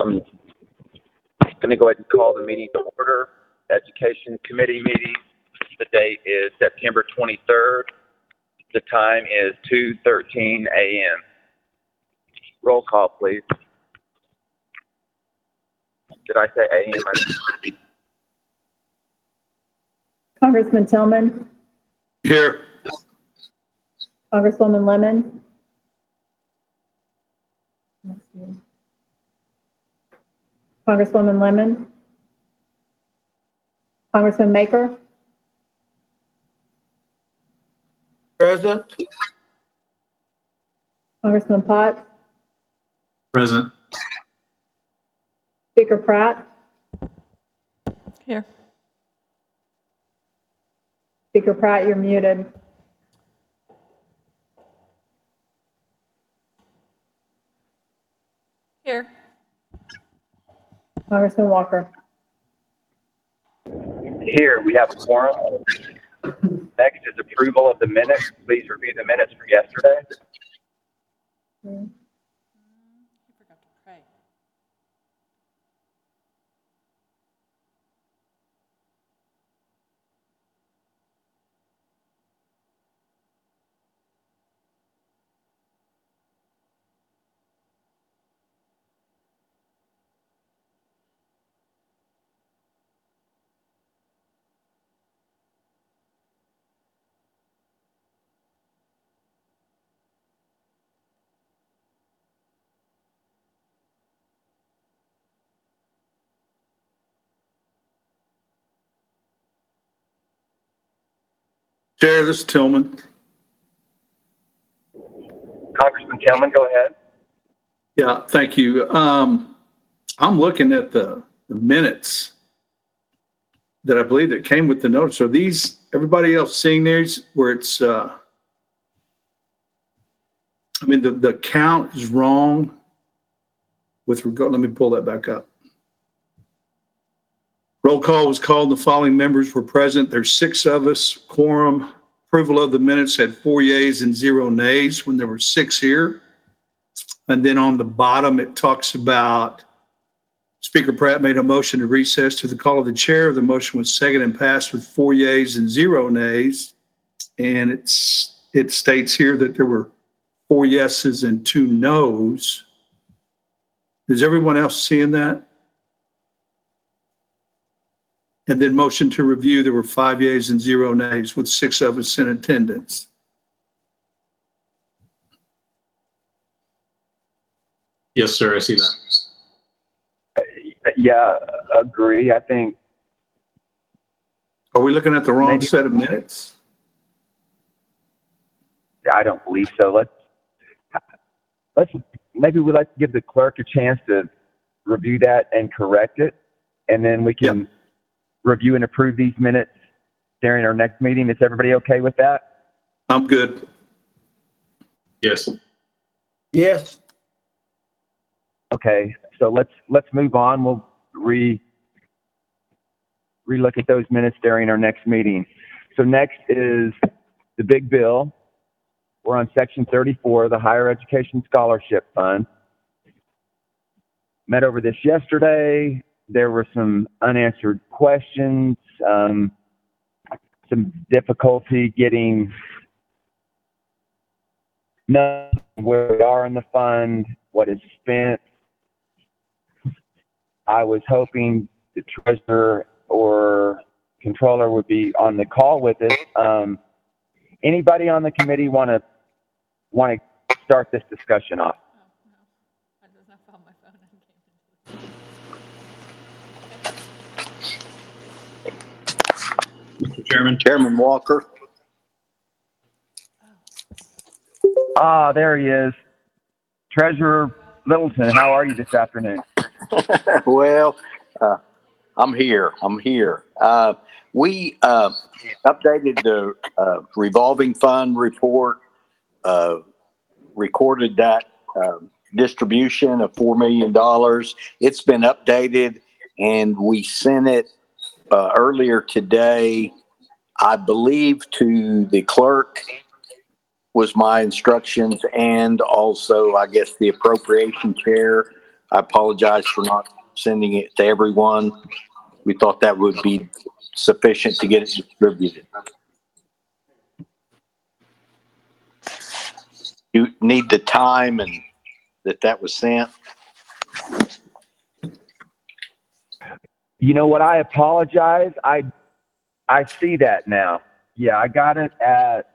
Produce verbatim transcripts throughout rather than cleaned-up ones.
I'm going to go ahead and call the meeting to order. Education Committee meeting. The date is September twenty-third. The time is two thirteen a m Roll call, please. Did I say a m? Congressman Tillman. Here. Congresswoman Lemon. Congresswoman Lemon. Congressman Maker. Present. Congressman Potts. Present. Speaker Pratt. Here. Speaker Pratt, you're muted. Here. Congressman Walker. Here, we have a quorum. Next is approval of the minutes. Please review the minutes for yesterday. Hmm. I forgot to pray. Chair, this is Tillman. Congressman Tillman, go ahead. Yeah, thank you. Um, I'm looking at the, the minutes that I believe that came with the notice. Are these, everybody else seeing these where it's, uh, I mean, the, the count is wrong with regard, let me pull that back up. Roll call was called. The following members were present. There's six of us. Quorum. Approval of the minutes had four yeas and zero nays when there were six here. And then on the bottom, it talks about Speaker Pratt made a motion to recess to the call of the chair. The motion was seconded and passed with four yeas and zero nays. And it's it states here that there were four yeses and two nos. Is everyone else seeing that? And then motion to review, there were five yeas and zero nays with six of us in attendance. Yes, sir, I see that. Yeah, agree. I think. Are we looking at the wrong Maybe. set of minutes? I don't believe so. Let's let's maybe we'd like to give the clerk a chance to review that and correct it, and then we can. Yep. Review and approve these minutes during our next meeting. Is everybody okay with that? I'm good. Yes. Yes. Okay, so let's let's move on. We'll re relook at those minutes during our next meeting. So next is the big bill. We're on section thirty-four, the Higher Education Scholarship Fund. Met over this yesterday. There were some unanswered questions, um, some difficulty getting know where we are in the fund, what is spent. I was hoping the treasurer or controller would be on the call with us. Um, anybody on the committee want to want to start this discussion off? Oh, no. I just not found my phone. Mister Chairman. Chairman Walker. Ah, there he is. Treasurer Littleton, how are you this afternoon? Well, uh, I'm here. I'm here. Uh, we uh, updated the uh, revolving fund report, uh, recorded that uh, distribution of four million dollars. It's been updated, and we sent it uh, earlier today, I believe, to the clerk was my instructions, and also, I guess, the appropriation chair I apologize for not sending it to everyone. We thought that would be sufficient to get it distributed. You need the time and that that was sent. You know what? I apologize. I I see that now. Yeah, I got it at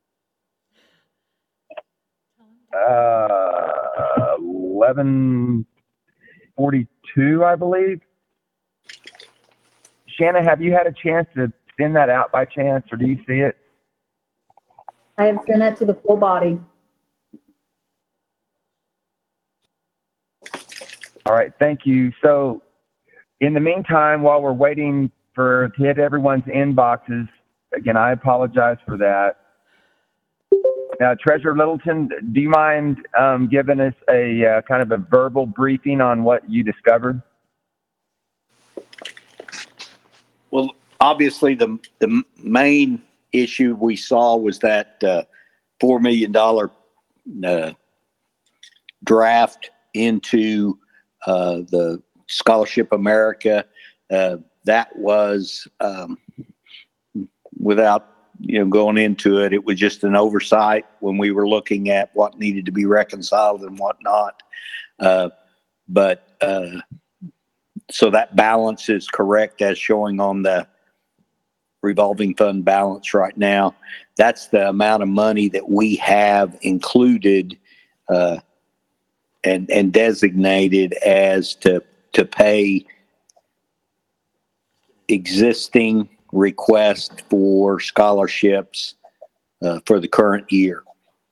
uh, eleven forty-two, I believe. Shanna, have you had a chance to send that out by chance, or do you see it? I have sent it to the full body. All right, thank you. So, in the meantime, while we're waiting for to hit everyone's inboxes, again, I apologize for that. Now, Treasurer Littleton, do you mind um, giving us a uh, kind of a verbal briefing on what you discovered? Well, obviously, the the main issue we saw was that uh, four million dollar uh, draft into uh, the Scholarship America. Uh, that was um, without you know going into it. It was just an oversight when we were looking at what needed to be reconciled and what not. Uh, but uh, so that balance is correct as showing on the revolving fund balance right now. That's the amount of money that we have included uh, and and designated as to to pay existing requests for scholarships uh, for the current year.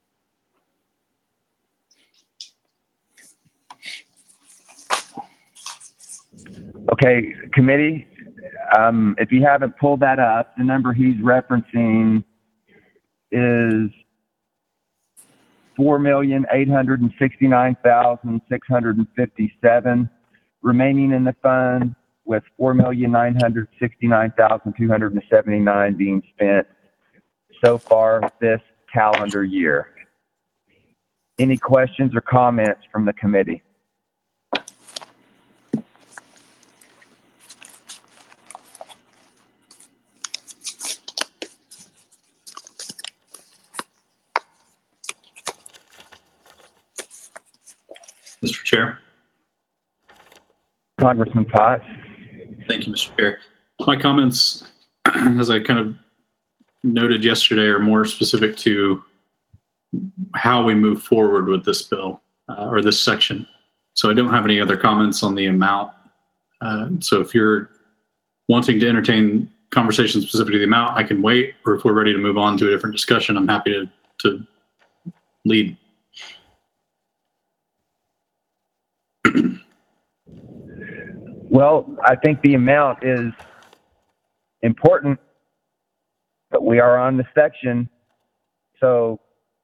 Okay, committee, um, if you haven't pulled that up, the number he's referencing is four million eight hundred sixty-nine thousand six hundred fifty-seven remaining in the fund, with four million nine hundred sixty-nine thousand two hundred seventy-nine being spent so far this calendar year. Any questions or comments from the committee? Mister Chair. Congressman Potts. Thank you, Mister Chair. My comments, as I kind of noted yesterday, are more specific to how we move forward with this bill uh, or this section. So I don't have any other comments on the amount. Uh, so if you're wanting to entertain conversation specific to the amount, I can wait, or if we're ready to move on to a different discussion, I'm happy to, to lead. Well, I think the amount is important, but we are on the section. So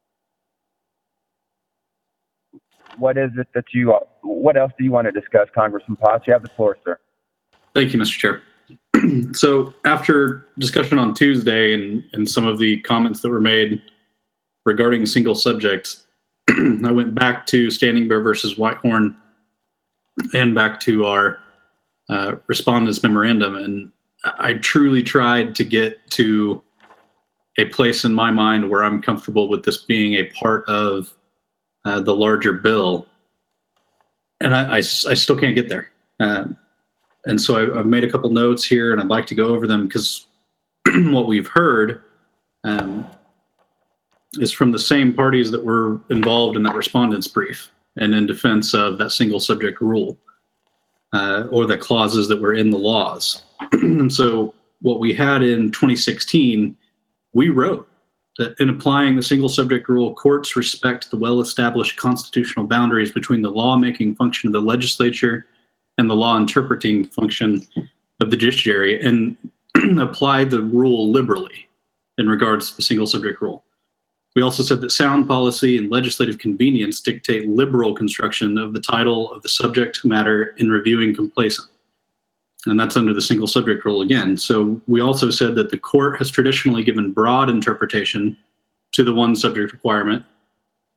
what is it that you, what else do you want to discuss, Congressman Potts? You have the floor, sir. Thank you, Mister Chair. So after discussion on Tuesday and, and some of the comments that were made regarding single subjects, I went back to Standing Bear versus Whitehorn and back to our uh, respondents memorandum. And I truly tried to get to a place in my mind where I'm comfortable with this being a part of uh, the larger bill. And I, I, I still can't get there. Uh, and so I, I've made a couple notes here, and I'd like to go over them because what we've heard um, is from the same parties that were involved in that respondent's brief and in defense of that single subject rule uh, or the clauses that were in the laws. And so what we had in twenty sixteen, we wrote that in applying the single subject rule, courts respect the well-established constitutional boundaries between the lawmaking function of the legislature and the law interpreting function of the judiciary, and apply the rule liberally in regards to the single subject rule. We also said that sound policy and legislative convenience dictate liberal construction of the title of the subject matter in reviewing complacent. And that's under the single subject rule again. So we also said that the court has traditionally given broad interpretation to the one subject requirement,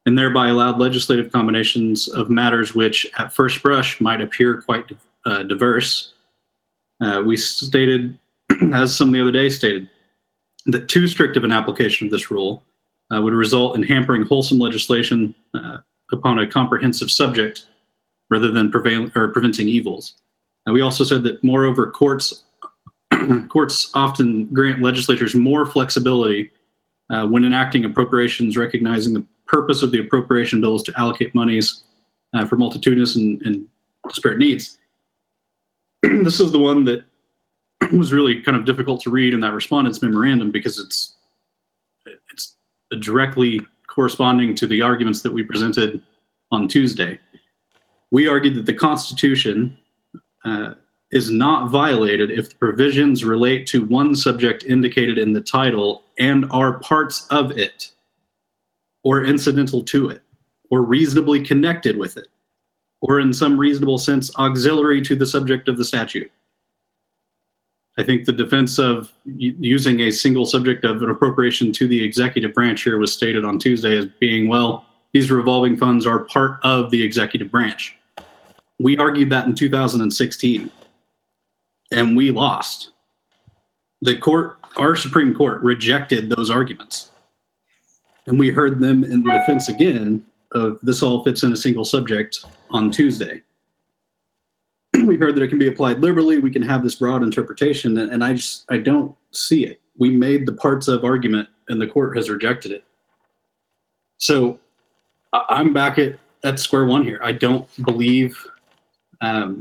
and thereby allowed legislative combinations of matters which at first brush might appear quite uh, diverse. Uh, we stated, as some the other day stated, that too strict of an application of this rule uh, would result in hampering wholesome legislation uh, upon a comprehensive subject rather than prevail- or preventing evils. And we also said that, moreover, courts courts often grant legislatures more flexibility uh, when enacting appropriations, recognizing the purpose of the appropriation bill is to allocate monies uh, for multitudinous and, and disparate needs. This is the one that was really kind of difficult to read in that respondent's memorandum because it's it's directly corresponding to the arguments that we presented on Tuesday. We argued that the Constitution uh, is not violated if the provisions relate to one subject indicated in the title and are parts of it, or incidental to it, or reasonably connected with it, or in some reasonable sense auxiliary to the subject of the statute. I think the defense of using a single subject of an appropriation to the executive branch here was stated on Tuesday as being, well, these revolving funds are part of the executive branch. We argued that in two thousand sixteen, and we lost. The court, our Supreme Court, rejected those arguments. And we heard them in the defense again of this all fits in a single subject on Tuesday. We heard that it can be applied liberally. We can have this broad interpretation, and I just, I don't see it. We made the parts of argument, and the court has rejected it. So I- I'm back at, at square one here. I don't believe um,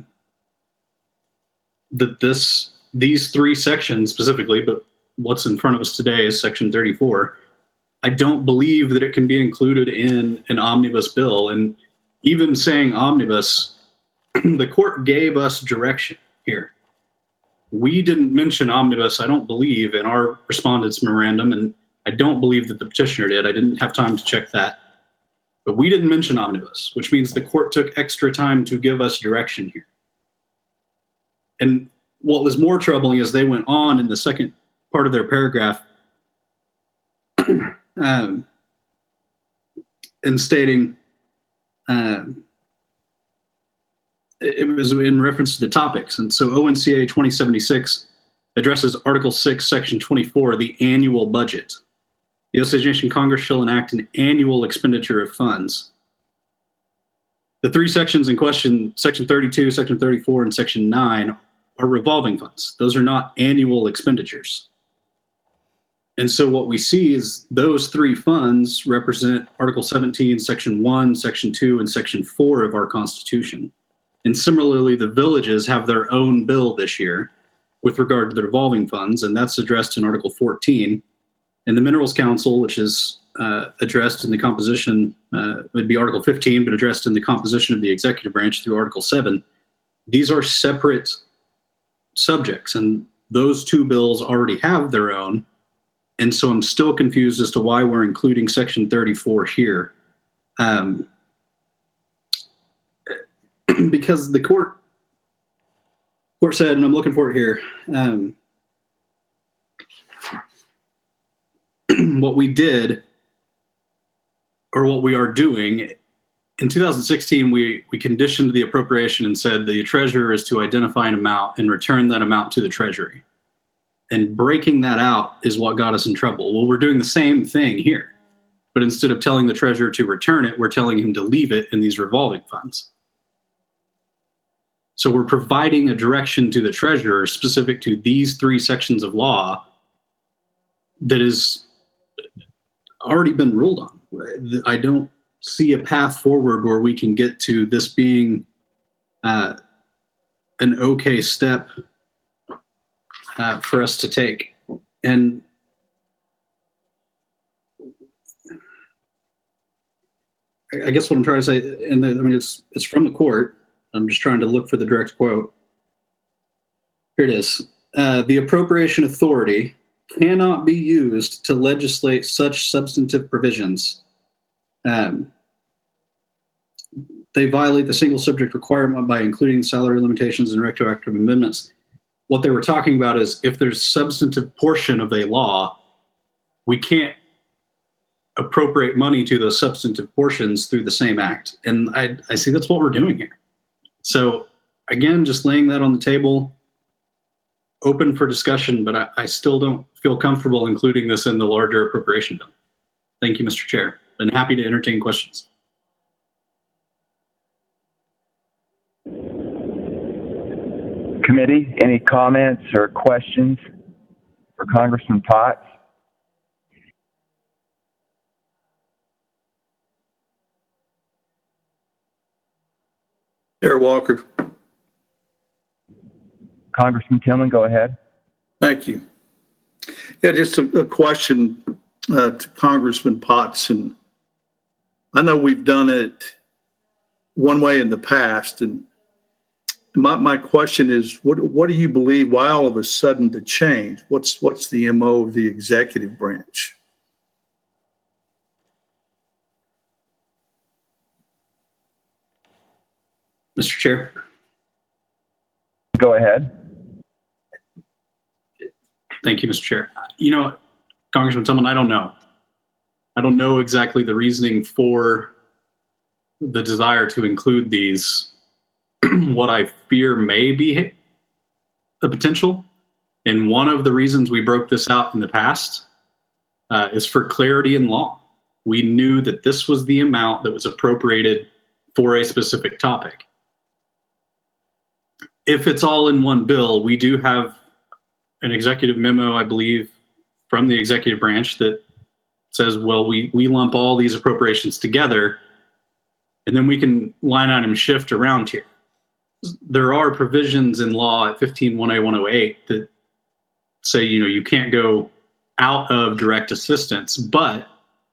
that this, these three sections specifically, but what's in front of us today is section thirty-four. I don't believe that it can be included in an omnibus bill. And even saying omnibus, the court gave us direction here. We didn't mention omnibus, I don't believe, in our respondent's memorandum, and I don't believe that the petitioner did. I didn't have time to check that. But we didn't mention omnibus, which means the court took extra time to give us direction here. And what was more troubling is they went on in the second part of their paragraph um, in stating, um, it was in reference to the topics. And so O N C A twenty seventy-six addresses Article six, Section twenty-four, the annual budget. The Osage Nation Congress shall enact an annual expenditure of funds. The three sections in question, Section thirty-two, Section thirty-four, and Section nine, are revolving funds. Those are not annual expenditures. And so what we see is those three funds represent Article seventeen, Section one, Section two, and Section four of our Constitution. And similarly, the villages have their own bill this year with regard to the revolving funds, and that's addressed in Article fourteen. And the Minerals Council, which is uh, addressed in the composition, uh, would be Article fifteen, but addressed in the composition of the executive branch through Article seven. These are separate subjects, and those two bills already have their own. And so I'm still confused as to why we're including Section thirty-four here. Um, because the court, court said, and I'm looking for it here, um, what we did, or what we are doing, in two thousand sixteen, we, we conditioned the appropriation and said the treasurer is to identify an amount and return that amount to the treasury. And breaking that out is what got us in trouble. Well, we're doing the same thing here. But instead of telling the treasurer to return it, we're telling him to leave it in these revolving funds. So we're providing a direction to the treasurer specific to these three sections of law that has already been ruled on. I don't see a path forward where we can get to this being uh, an okay step uh, for us to take. And I guess what I'm trying to say, and I mean, it's it's from the court. I'm just trying to look for the direct quote. Here it is. Uh, the appropriation authority cannot be used to legislate such substantive provisions. Um, they violate the single subject requirement by including salary limitations and retroactive amendments. What they were talking about is if there's substantive portion of a law, we can't appropriate money to those substantive portions through the same act. And I, I see that's what we're doing here. So again, just laying that on the table, open for discussion, but I, I still don't feel comfortable including this in the larger appropriation bill. Thank you, Mister Chair, and happy to entertain questions. Committee, any comments or questions for Congressman Potts? Chair Walker. Congressman Tillman, go ahead. Thank you. Yeah, just a, a question uh, to Congressman Potts. And I know we've done it one way in the past. And my, my question is, what, what do you believe, why all of a sudden the change? What's, what's the M O of the executive branch? Mister Chair. Go ahead. Thank you, Mister Chair. You know, Congressman Tillman, I don't know. I don't know exactly the reasoning for the desire to include these. What I fear may be the potential, and one of the reasons we broke this out in the past uh, is for clarity in law. We knew that this was the amount that was appropriated for a specific topic. If it's all in one bill, we do have an executive memo, I believe, from the executive branch that says, well, we, we lump all these appropriations together, and then we can line item shift around here. There are provisions in law at fifteen one A one oh eight that say, you know, you can't go out of direct assistance, but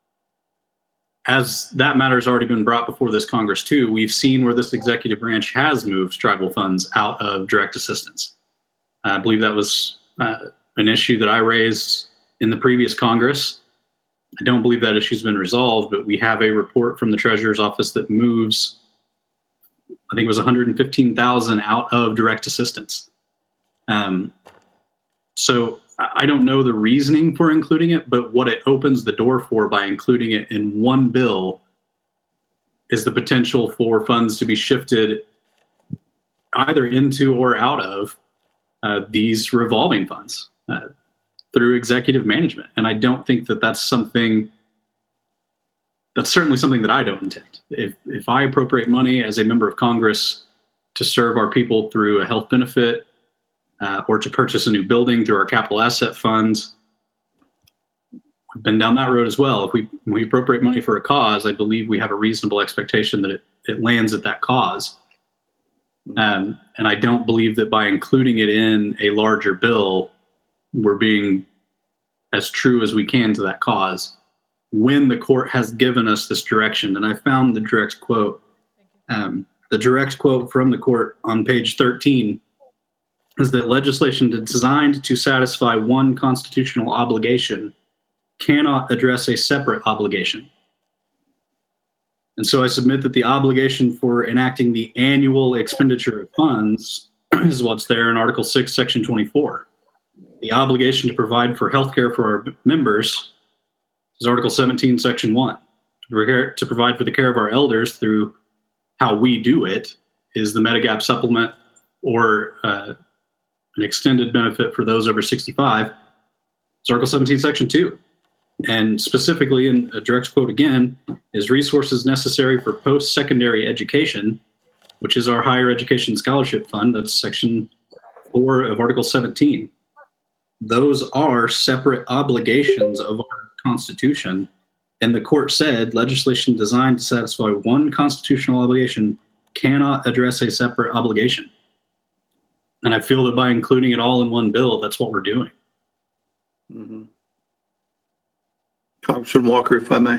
as that matter has already been brought before this Congress too, we've seen where this executive branch has moved tribal funds out of direct assistance. I believe that was uh, an issue that I raised in the previous Congress. I don't believe that issue's been resolved, but we have a report from the Treasurer's Office that moves, I think it was one hundred fifteen thousand out of direct assistance. Um, so I don't know the reasoning for including it, but what it opens the door for by including it in one bill is the potential for funds to be shifted either into or out of uh, these revolving funds uh, through executive management. And I don't think that that's something, that's certainly something that I don't intend. If, if I appropriate money as a member of Congress to serve our people through a health benefit, Uh, or to purchase a new building through our capital asset funds. We've been down that road as well. If we, when we appropriate money for a cause, I believe we have a reasonable expectation that it, it lands at that cause. Um, and I don't believe that by including it in a larger bill, we're being as true as we can to that cause when the court has given us this direction. And I found the direct quote, um, the direct quote from the court on page thirteen is that legislation designed to satisfy one constitutional obligation cannot address a separate obligation. And so I submit that the obligation for enacting the annual expenditure of funds is what's there in Article six, Section twenty-four. The obligation to provide for healthcare for our members is Article seventeen, Section one. To provide for the care of our elders through how we do it is the Medigap supplement or uh, an extended benefit for those over sixty-five. It's Article seventeen, Section two. And specifically, in a direct quote again, is resources necessary for post-secondary education, which is our higher education scholarship fund. That's Section four of Article seventeen. Those are separate obligations of our Constitution. And the court said legislation designed to satisfy one constitutional obligation cannot address a separate obligation. And I feel that by including it all in one bill, that's what we're doing. Mm-hmm. Congressman Walker, if I may.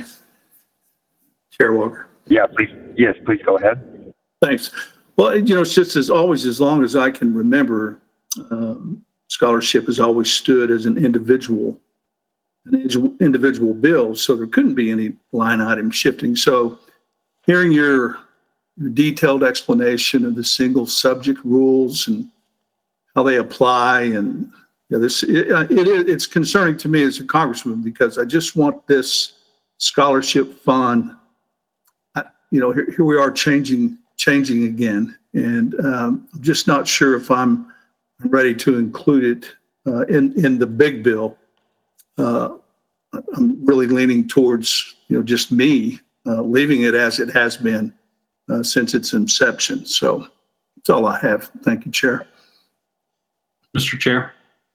Chair Walker. Yeah, please. Yes, please go ahead. Thanks. Well, you know, it's just as always, as long as I can remember, um, scholarship has always stood as an individual, an individual bill, so there couldn't be any line item shifting. So hearing your detailed explanation of the single subject rules and how they apply, and you know, this it, it, it's concerning to me as a congressman because I just want this scholarship fund, I- you know, here, here we are changing, changing again. And um, I'm just not sure if I'm ready to include it uh, in, in the big bill. Uh, I'm really leaning towards, you know, just me uh, leaving it as it has been uh, since its inception. So that's all I have. Thank you, Chair. Mister Chair,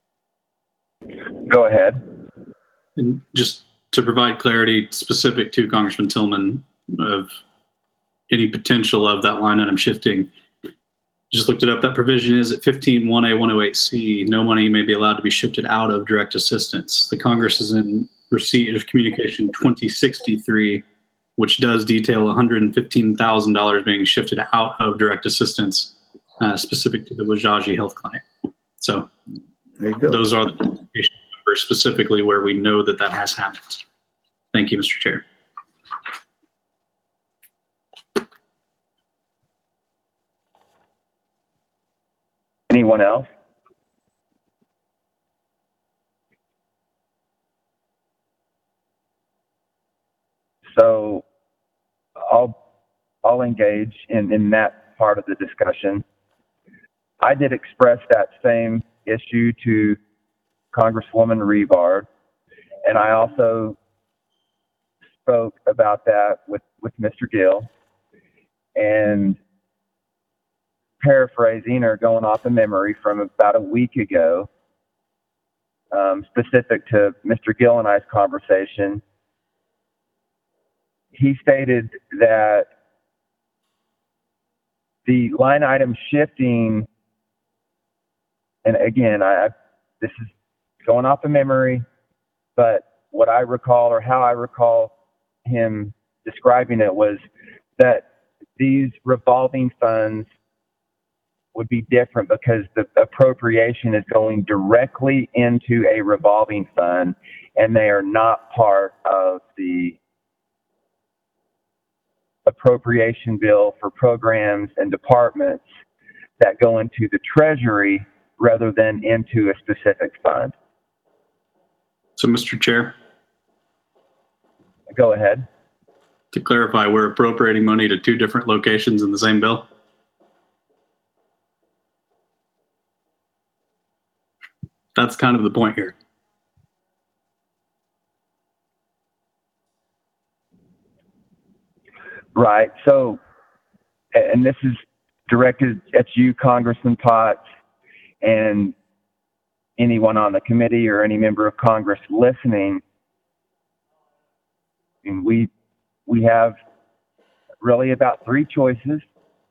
Go ahead. and just to provide clarity specific to Congressman Tillman of any potential of that line item shifting, just looked it up. That provision is at fifteen one A one oh eight C. No money may be allowed to be shifted out of direct assistance. The Congress is in receipt of communication twenty sixty-three, which does detail one hundred fifteen thousand dollars being shifted out of direct assistance uh, specific to the Wajaji Health Clinic. So There you go. those are the communication numbers specifically where we know that that has happened. Thank you, Mister Chair. Anyone else? So I'll, I'll engage in, in that part of the discussion. I did express that same issue to Congresswoman Revard, and I also spoke about that with, with Mister Gill. And paraphrasing or going off of memory from about a week ago, um, specific to Mister Gill and I's conversation, he stated that the line item shifting, and again, I, I this is going off of memory, but what I recall or how I recall him describing it was that these revolving funds would be different because the appropriation is going directly into a revolving fund and they are not part of the appropriation bill for programs and departments that go into the Treasury rather than into a specific fund. So, Mister Chair, Go ahead. to clarify, we're appropriating money to two different locations in the same bill? That's kind of the point here. Right. So, and this is directed at you, Congressman Potts, and anyone on the committee or any member of Congress listening. And we we have really about three choices.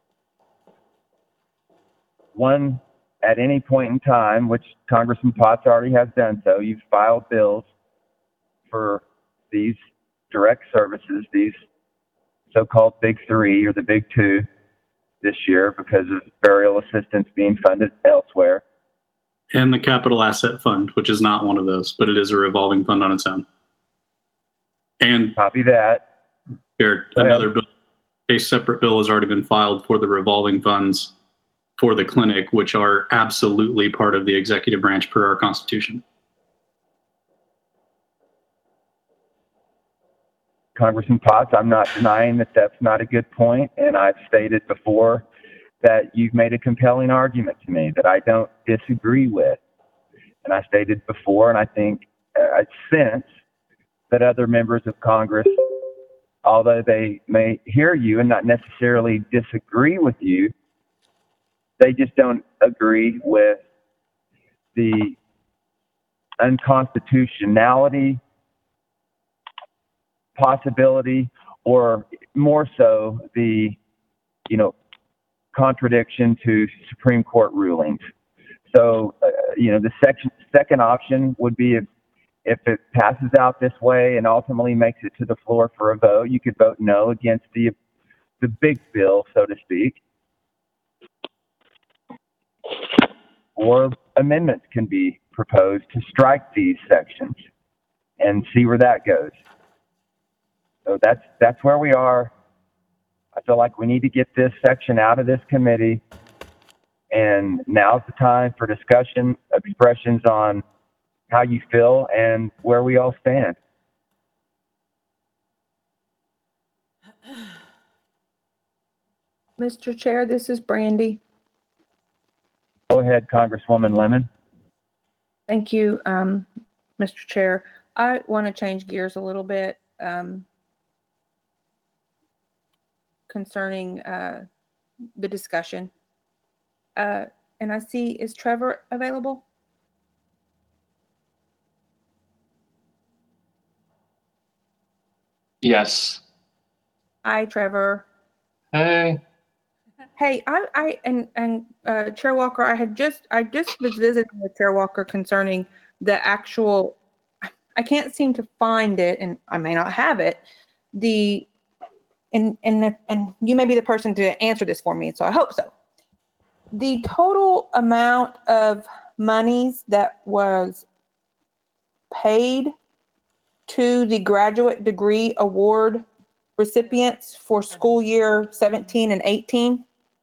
One, at any point in time, which Congressman Potts already has done so, you've filed bills for these direct services, these so-called big three or the big two this year because of burial assistance being funded elsewhere. And the Capital Asset Fund, which is not one of those, but it is a revolving fund on its own. And Copy that. here, Go ahead. another bill, a separate bill has already been filed for the revolving funds for the clinic, which are absolutely part of the executive branch per our Constitution. Congressman Potts, I'm not denying that that's not a good point, and I've stated before that you've made a compelling argument to me that I don't disagree with. And I stated before, and I think I sense that other members of Congress, although they may hear you and not necessarily disagree with you, they just don't agree with the unconstitutionality possibility, or more so the, you know, contradiction to Supreme Court rulings. So, uh, you know, the section, second option would be if, if it passes out this way and ultimately makes it to the floor for a vote, you could vote no against the, the big bill, so to speak. Or amendments can be proposed to strike these sections and see where that goes. So that's, that's where we are. I feel like we need to get this section out of this committee, and now's the time for discussion, expressions on how you feel and where we all stand. Mister Chair, this is Brandy. Go ahead, Congresswoman Lemon. Thank you, um, Mister Chair. I want to change gears a little bit um, concerning uh, the discussion. Uh, and I see, is Trevor available? Yes. Hi, Trevor. Hey. Hey, I, I, and, and, uh, Chair Walker, I had just, I just was visiting with Chair Walker concerning the actual, I can't seem to find it, and I may not have it, the, and, and, and you may be the person to answer this for me, so I hope so. The total amount of monies that was paid to the graduate degree award recipients for school year seventeen and eighteen.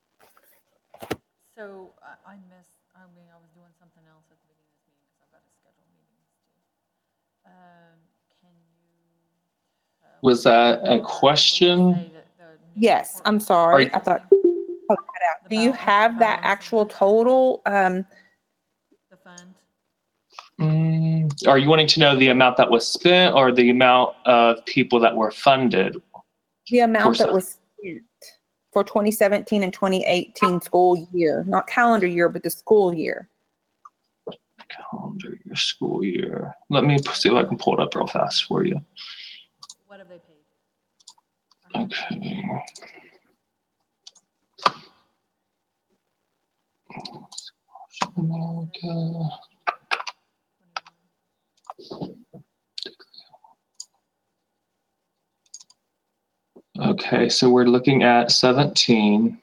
So I, I missed, I mean, I was doing something else at the beginning of this meeting because I've got to schedule meetings too. Um, can you? uh, Was that a or question? say that the news Yes, report- I'm sorry. Are- I thought, oh, cut out. The Do you balance- have the that balance of actual the- total? Um, The fund? Mm, are you wanting to know the amount that was spent or the amount of people that were funded? the amount that some- was spent for twenty seventeen and twenty eighteen school year, not calendar year, but the school year. Calendar year, school year. Let me see if I can pull it up real fast for you. What have they paid? Okay. America. Okay, so we're looking at seventeen.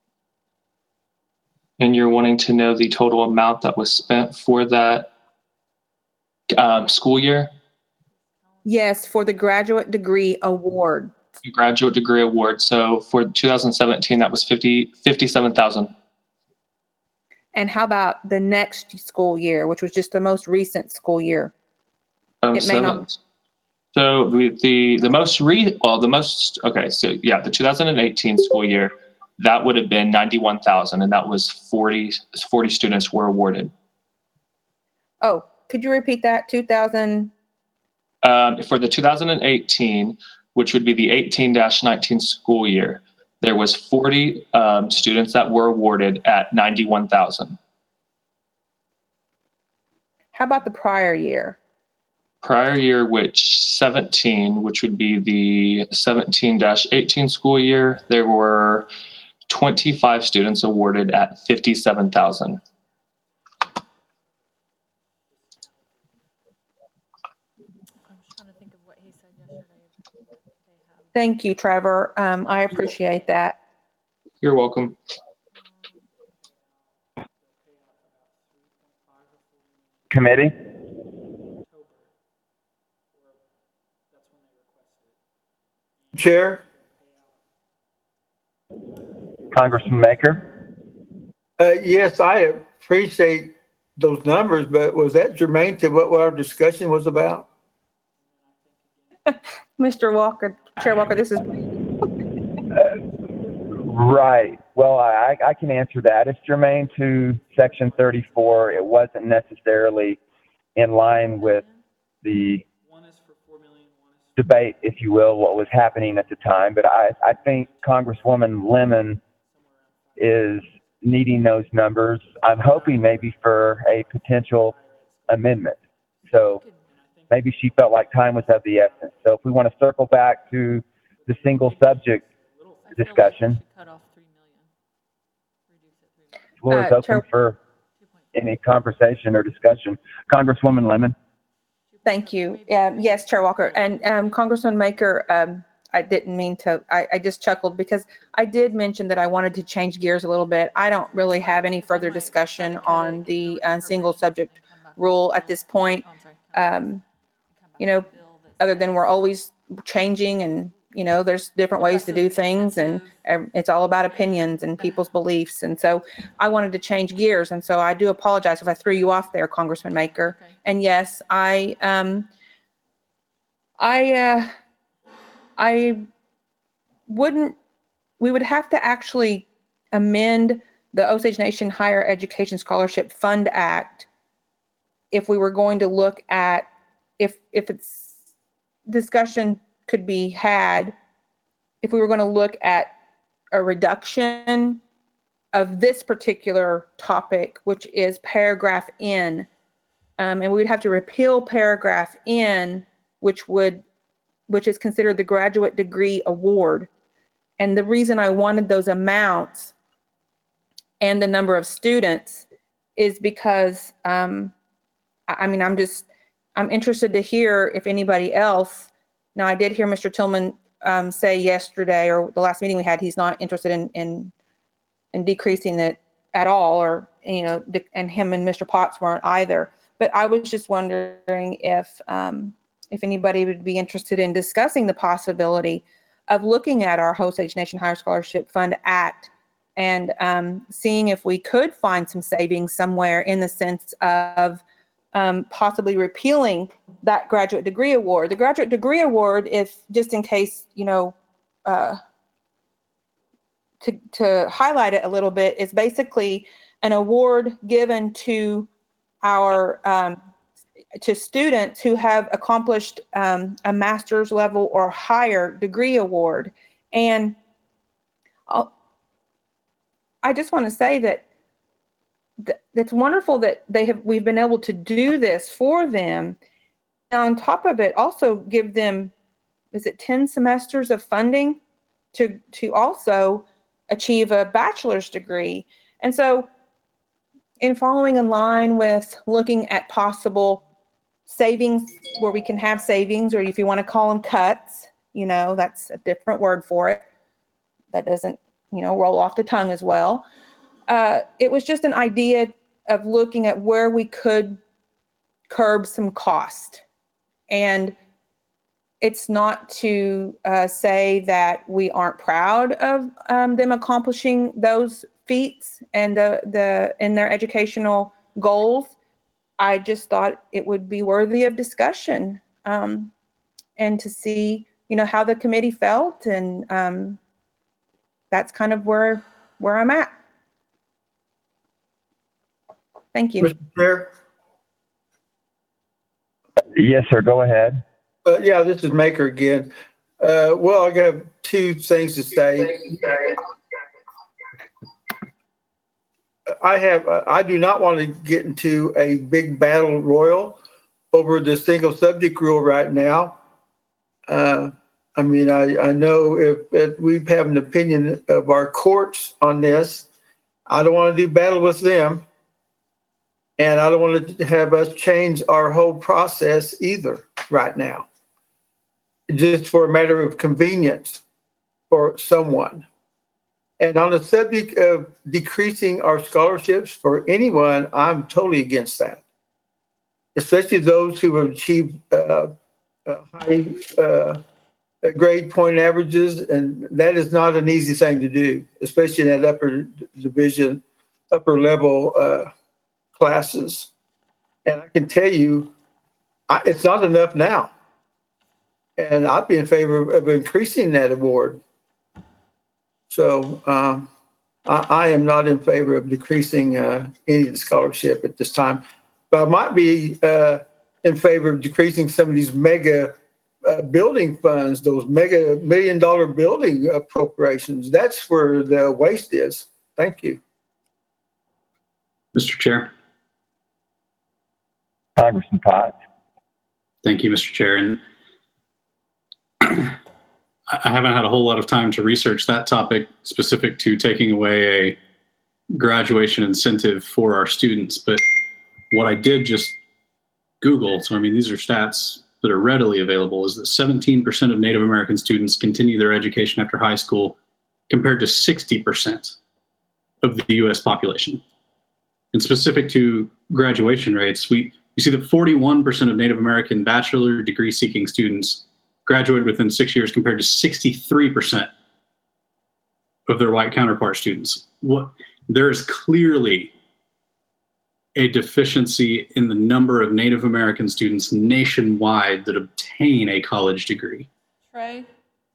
And you're wanting to know the total amount that was spent for that um, school year? Yes, for the graduate degree award. Graduate degree award. So for two thousand seventeen, that was fifty, fifty-seven thousand. And how about the next school year, which was just the most recent school year? Um, It may not- seven- So the, the, the most re, well, the most, okay, so yeah, the two thousand eighteen school year, that would have been ninety-one thousand, and that was forty, forty students were awarded. Oh, could you repeat that? two thousand? Um, for the two thousand eighteen, which would be the eighteen nineteen school year, there was forty um, students that were awarded at ninety-one thousand. How about the prior year? Prior year, which seventeen, which would be the seventeen eighteen school year, there were twenty-five students awarded at fifty-seven thousand. I'm just trying to think of what he said yesterday. They have. Thank you, Trevor. Um, I appreciate that. You're welcome. Committee? Chair, Congressman Maker? uh, yes, I appreciate those numbers, but was that germane to what our discussion was about? Mister Walker, Chair Walker, this is, Right. Well, I, I can answer that. It's germane to Section thirty-four. It wasn't necessarily in line with the debate, if you will, what was happening at the time. But I, I think Congresswoman Lemon is needing those numbers. I'm hoping maybe for a potential amendment. So maybe she felt like time was of the essence. So if we want to circle back to the single subject I feel like discussion. we should cut off three million. Reduce it three million. floor is Uh, open Chair- for two point five. any conversation or discussion. Congresswoman Lemon? thank you. Um, yes, Chair Walker. And um, Congressman Maker, um, I didn't mean to, I, I just chuckled because I did mention that I wanted to change gears a little bit. I don't really have any further discussion on the uh, single subject rule at this point. Oh, I'm sorry. Come back. Um, Come back you to know, the bill that other says- than we're always changing and, you know, there's different ways to do things and um, it's all about opinions and people's beliefs. And so I wanted to change gears. And so I do apologize if I threw you off there, Congressman Maker. Okay. And yes, I, um, I, uh, I wouldn't we would have to actually amend the Osage Nation Higher Education Scholarship Fund Act if we were going to look at, if, if it's, discussion could be had, if we were going to look at a reduction of this particular topic, which is paragraph N. Um, and we'd have to repeal paragraph N, which would, which is considered the graduate degree award. And the reason I wanted those amounts and the number of students is because, um, I, I mean, I'm just, I'm interested to hear if anybody else, now I did hear Mister Tillman um, say yesterday, or the last meeting we had, he's not interested in, in, in decreasing it at all, or, you know, and him and Mister Potts weren't either. But I was just wondering if, um, if anybody would be interested in discussing the possibility of looking at our Osage Nation Higher Scholarship Fund Act and um, seeing if we could find some savings somewhere in the sense of um, possibly repealing that graduate degree award. The graduate degree award, if just in case, you know, uh, to, to highlight it a little bit, is basically an award given to our um, to students who have accomplished um, a master's level or higher degree award. And I'll, I just want to say that th- it's wonderful that they have, we've been able to do this for them. And on top of it, also give them, is it ten semesters of funding to, to also achieve a bachelor's degree. And so in following in line with looking at possible savings, where we can have savings, or if you want to call them cuts, you know, that's a different word for it. That doesn't, you know, roll off the tongue as well. Uh, it was just an idea of looking at where we could curb some cost. And it's not to uh, say that we aren't proud of um, them accomplishing those feats and the, the in their educational goals. I just thought it would be worthy of discussion um, and to see, you know, how the committee felt. And um, that's kind of where, where I'm at. Thank you. Mister Chair? Yes, sir. Go ahead. Uh, yeah, this is Maker again. Uh, well, I got two things to say. I have, uh, I do not want to get into a big battle royal over the single subject rule right now. Uh, I mean, I, I know if, if we have an opinion of our courts on this, I don't want to do battle with them. And I don't want to have us change our whole process either right now, just for a matter of convenience for someone. And on the subject of decreasing our scholarships for anyone, I'm totally against that, especially those who have achieved uh, uh, high uh, grade point averages. And that is not an easy thing to do, especially in that upper division, upper level uh, classes. And I can tell you, I, it's not enough now. And I'd be in favor of increasing that award. So um, I, I am not in favor of decreasing uh, any of the scholarship at this time. But I might be uh, in favor of decreasing some of these mega uh, building funds, those mega million dollar building appropriations. That's where the waste is. Thank you. Mister Chair. Congressman Potts. Thank you, Mister Chair. And I haven't had a whole lot of time to research that topic specific to taking away a graduation incentive for our students. But what I did just Google, so I mean, these are stats that are readily available, is that seventeen percent of Native American students continue their education after high school compared to sixty percent of the U S population. And specific to graduation rates, we, we see that forty-one percent of Native American bachelor degree seeking students graduated within six years compared to sixty-three percent of their white counterpart students. What, there is clearly a deficiency in the number of Native American students nationwide that obtain a college degree. Trey?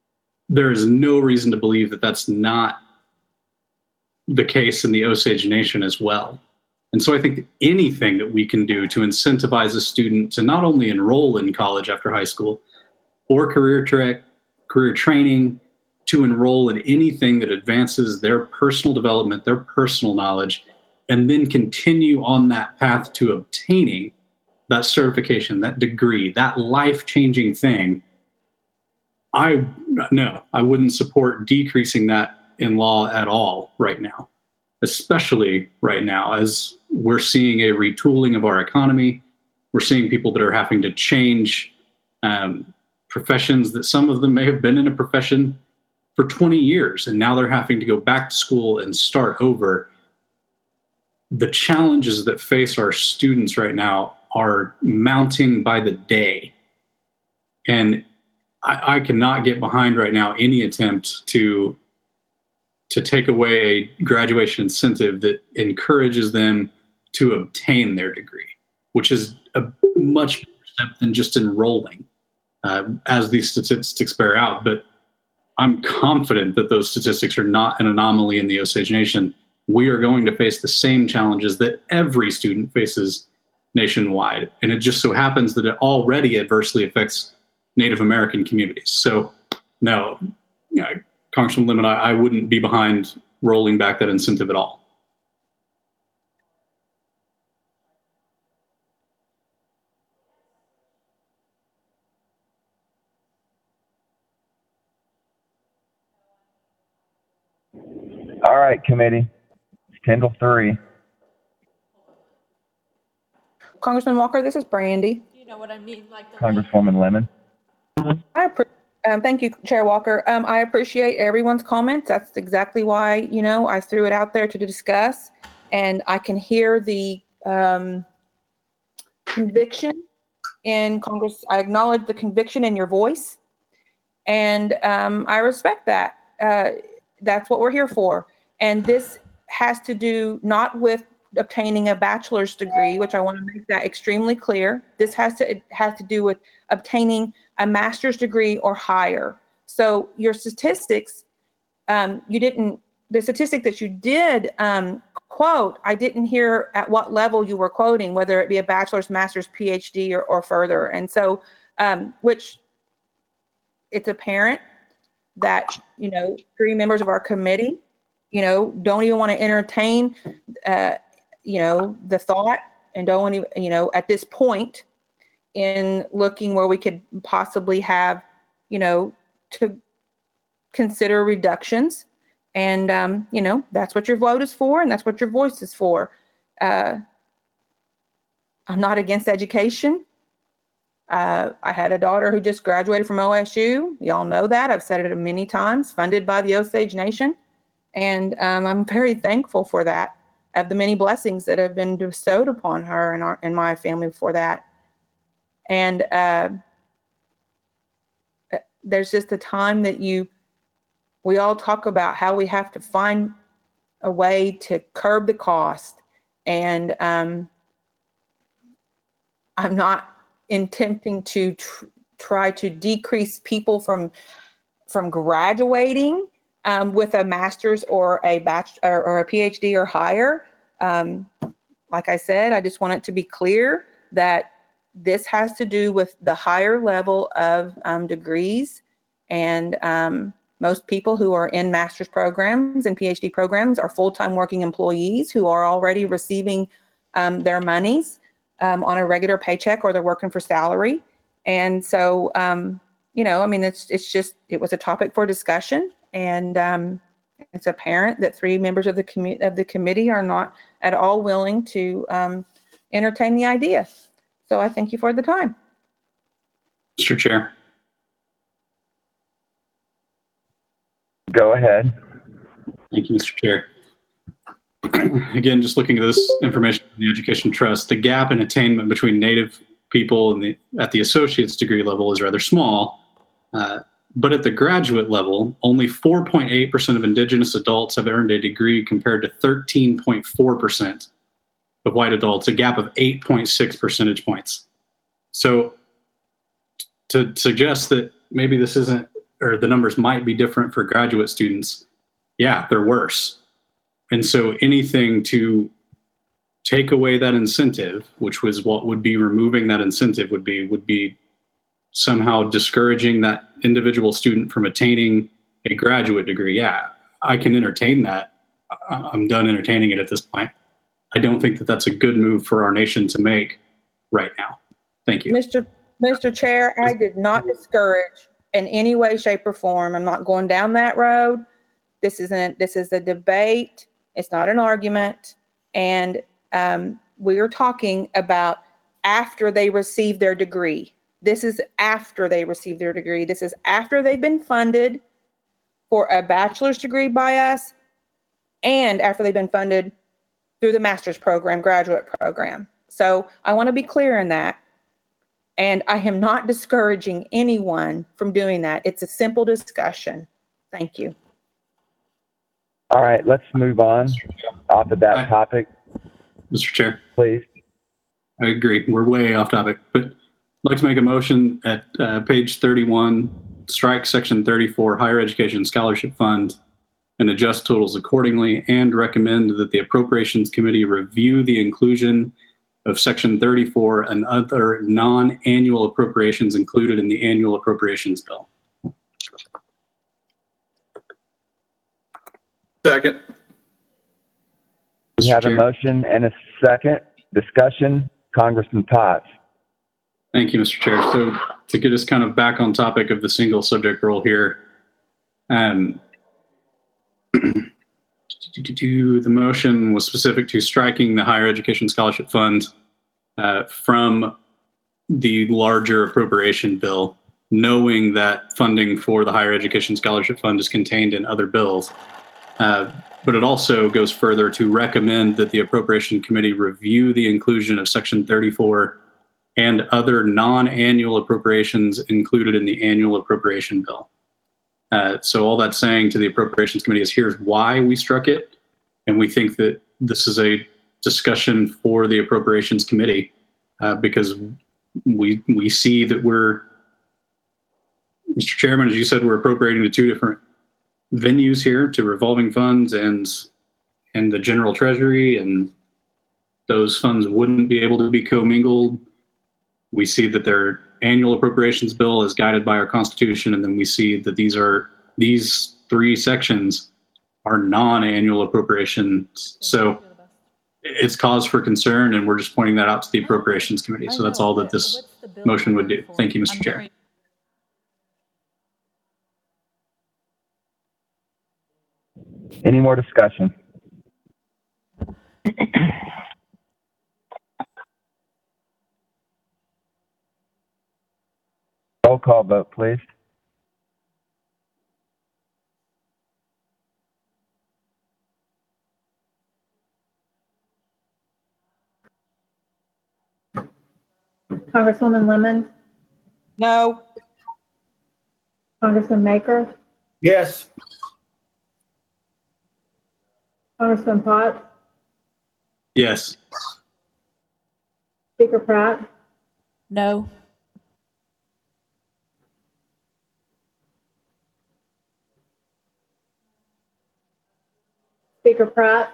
there is no reason to believe that that's not the case in the Osage Nation as well. And so I think anything that we can do to incentivize a student to not only enroll in college after high school or career track, career training, to enroll in anything that advances their personal development, their personal knowledge, and then continue on that path to obtaining that certification, that degree, that life-changing thing. I, no, I wouldn't support decreasing that in law at all right now, especially right now as we're seeing a retooling of our economy. We're seeing people that are having to change um, professions that some of them may have been in a profession for twenty years, and now they're having to go back to school and start over. The challenges that face our students right now are mounting by the day. And I, I cannot get behind right now any attempt to, to take away a graduation incentive that encourages them to obtain their degree, which is a much bigger step than just enrolling, uh, as these statistics bear out. But I'm confident that those statistics are not an anomaly in the Osage Nation. We are going to face the same challenges that every student faces nationwide. And it just so happens that it already adversely affects Native American communities. So no, you know, Congressman Lemon, I, I wouldn't be behind rolling back that incentive at all. All right, committee. It's ten to three. Congressman Walker, this is Brandy. You know what I mean, like the. Congresswoman Lemon. I appre- um, thank you, Chair Walker. Um, I appreciate everyone's comments. That's exactly why, you know, I threw it out there to discuss, and I can hear the um, conviction in Congress. I acknowledge the conviction in your voice, and um, I respect that. Uh, that's what we're here for. And this has to do not with obtaining a bachelor's degree, which I want to make that extremely clear. This has to, it has to do with obtaining a master's degree or higher. So your statistics, um, you didn't, the statistic that you did um, quote, I didn't hear at what level you were quoting, whether it be a bachelor's, master's, PhD, or, or further. And so, um, which it's apparent that, you know, three members of our committee, you know, don't even want to entertain, uh, you know, the thought, and don't want to, you know, at this point in looking where we could possibly have, you know, to consider reductions. And, um, you know, that's what your vote is for, and that's what your voice is for. Uh, I'm not against education. Uh, I had a daughter who just graduated from O S U. Y'all know that. I've said it many times, funded by the Osage Nation. And um, I'm very thankful for that, of the many blessings that have been bestowed upon her and, our, and my family for that. And uh, there's just a time that you, we all talk about how we have to find a way to curb the cost. And um, I'm not attempting to tr- try to decrease people from from graduating um, with a master's or a bachelor or, or a PhD or higher. Um, like I said, I just want it to be clear that this has to do with the higher level of um, degrees, and um, most people who are in master's programs and PhD programs are full-time working employees who are already receiving um, their monies Um, on a regular paycheck, or they're working for salary. And so, um, you know, I mean, it's it's just, it was a topic for discussion, and um, it's apparent that three members of the commu- of the committee are not at all willing to um, entertain the idea. So I thank you for the time. Mister Chair. Go ahead. Thank you, Mister Chair. Again, just looking at this information from the Education Trust, the gap in attainment between Native people and the, at the associate's degree level is rather small. Uh, but at the graduate level, only four point eight percent of Indigenous adults have earned a degree compared to thirteen point four percent of white adults, a gap of eight point six percentage points. So to suggest that maybe this isn't or the numbers might be different for graduate students. Yeah, they're worse. And so anything to take away that incentive, which was what would be removing that incentive would be, would be somehow discouraging that individual student from attaining a graduate degree. Yeah, I can entertain that. I'm done entertaining it at this point. I don't think that that's a good move for our nation to make right now. Thank you. Mister Mister Chair, I did not discourage in any way, shape, or form. I'm not going down that road. This isn't, this is a debate. It's not an argument. And um, we are talking about after they receive their degree. This is after they receive their degree. This is after they've been funded for a bachelor's degree by us and after they've been funded through the master's program, graduate program. So I want to be clear in that. And I am not discouraging anyone from doing that. It's a simple discussion. Thank you. All right, let's move on off of that Hi. topic, Mister Chair, please. I agree. We're way off topic, but I'd like to make a motion at uh, page thirty-one, strike section thirty-four, higher education scholarship fund, and adjust totals accordingly, and recommend that the appropriations committee review the inclusion of section thirty-four and other non-annual appropriations included in the annual appropriations bill. Second. We have a Chair. motion and a second. Discussion, Congressman Potts. Thank you, Mister Chair. So to get us kind of back on topic of the single subject rule here, um, the motion was specific to striking the higher education scholarship fund uh, from the larger appropriation bill, knowing that funding for the higher education scholarship fund is contained in other bills. Uh, but it also goes further to recommend that the appropriation committee review the inclusion of section thirty-four and other non-annual appropriations included in the annual appropriation bill. Uh, so all that's saying to the appropriations committee is here's why we struck it. And we think that this is a discussion for the appropriations committee uh, because we, we see that we're, Mister Chairman, as you said, we're appropriating to two different venues here, to revolving funds and, and the general treasury, and those funds wouldn't be able to be commingled. We see that their annual appropriations bill is guided by our Constitution, and then we see that these are these three sections are non-annual appropriations. So it's cause for concern, and we're just pointing that out to the Appropriations Committee. So that's all that this motion would do. Thank you, Mister Chair. Any more discussion? Roll call vote, please. Congresswoman Lemon, No. Congressman Maker, Yes. Congressman Potts, Yes. Speaker Pratt, No. Speaker Pratt,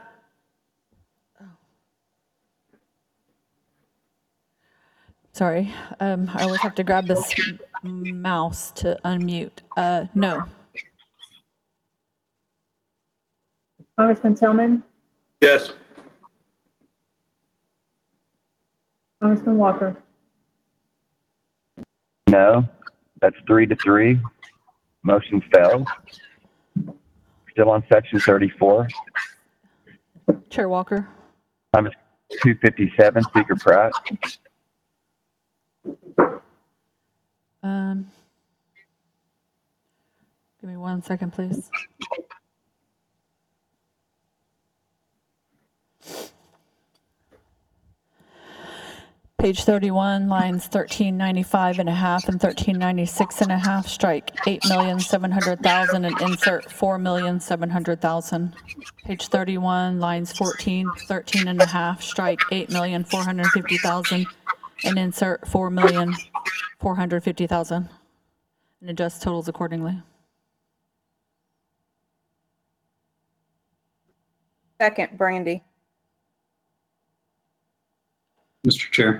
Sorry. Um, I always have to grab this mouse to unmute. Uh, no. Congressman Tillman, Yes. Congressman Walker. No. That's three to three. Motion fails. Still on section thirty-four. Chair Walker. Time is two fifty-seven. Speaker Pratt. Um, give me one second, please. Page thirty-one, lines thirteen ninety-five and a half and thirteen ninety-six and a half, strike eight million seven hundred thousand and insert four million seven hundred thousand. Page thirty-one, lines fourteen, thirteen and a half, strike eight million four hundred fifty thousand and insert four million four hundred fifty thousand. And adjust totals accordingly. Second, Brandy. Mister Chair.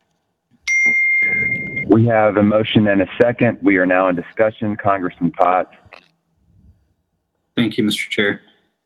We have a motion and a second. We are now in discussion. Congressman Potts. Thank you, Mister Chair.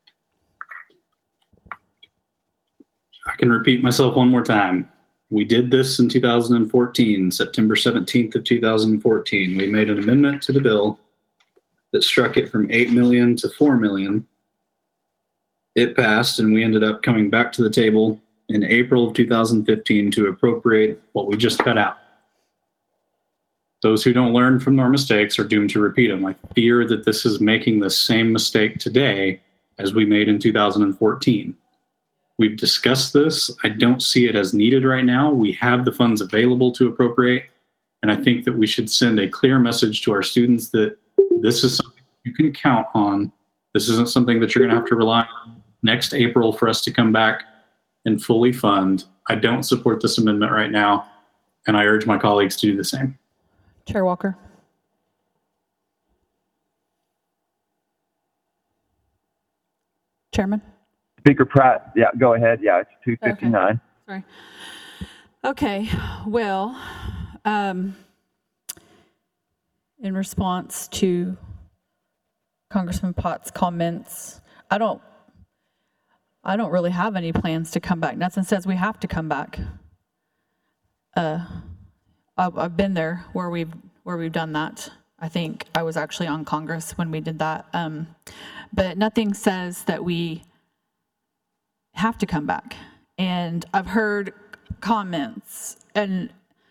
I can repeat myself one more time. We did this in two thousand fourteen, September seventeenth of two thousand fourteen. We made an amendment to the bill that struck it from eight million to four million. It passed, and we ended up coming back to the table in April of two thousand fifteen to appropriate what we just cut out. Those who don't learn from their mistakes are doomed to repeat them. I fear that this is making the same mistake today as we made in two thousand fourteen. We've discussed this. I don't see it as needed right now. We have the funds available to appropriate, and I think that we should send a clear message to our students that this is something you can count on. This isn't something that you're going to have to rely on next April for us to come back and fully fund. I don't support this amendment right now, and I urge my colleagues to do the same. Chair Walker. Chairman. Speaker Pratt, yeah, go ahead. Yeah, it's two fifty-nine. Okay. Sorry. Okay, well, um, in response to Congressman Potts' comments, I don't, I don't really have any plans to come back. Nothing says we have to come back. Uh, I've, I've been there where we've where we've done that. I think I was actually on Congress when we did that. Um, but nothing says that we have to come back. And I've heard comments and